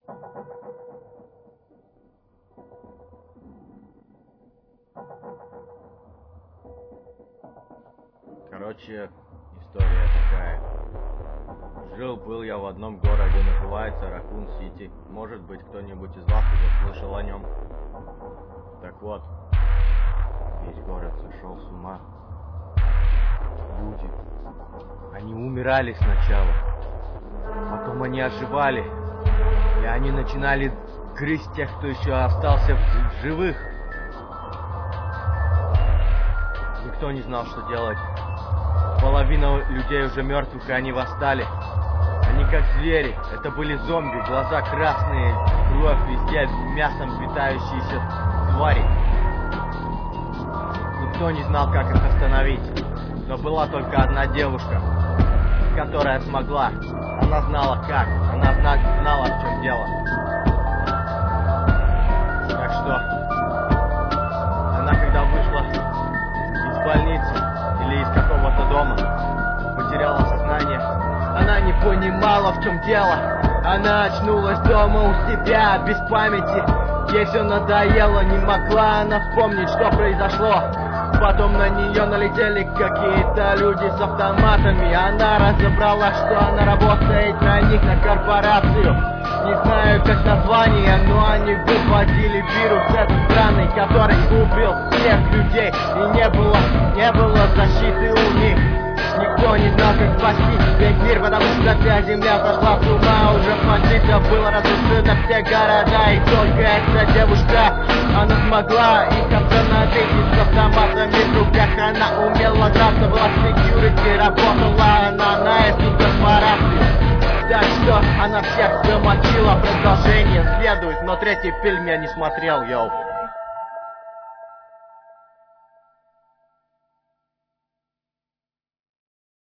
Короче, история такая. Жил-был я в одном городе, называется Ракун-Сити. Может быть, кто-нибудь из вас уже слышал о нем. Так вот, весь город сошел с ума. Люди, они умирали сначала, потом они оживали, и они начинали грызть тех, кто еще остался в живых. Никто не знал, что делать. Половина людей уже мертвых, и они восстали. Они как звери. Это были зомби, глаза красные, кровь везде, мясом питающиеся твари. Никто не знал, как их остановить. Но была только одна девушка, которая смогла. Она знала как. Она знала, в чем дело. Так что она, когда вышла из больницы или из какого-то дома, потеряла сознание. Она не понимала, в чем дело. Она очнулась дома у себя, без памяти. Ей все надоело, не могла она вспомнить, что произошло. Потом на нее налетели какие-то люди с автоматами. Она разобрала, что она работает на них, на корпорацию. Не знаю, как название, но они выводили вирус этот странный, который убил всех людей. И не было защиты у них. Никто не знал, как спасти весь мир, потому что вся земля сошла с ума. Уже бандитов было разрушено все города, и только эта девушка, она смогла их остановить. И с автоматами в руках она умела драться, была секьюрити, работала она на эту корпорацию. Так что она всех замочила. Продолжение следует, но третий фильм я не смотрел, йоу.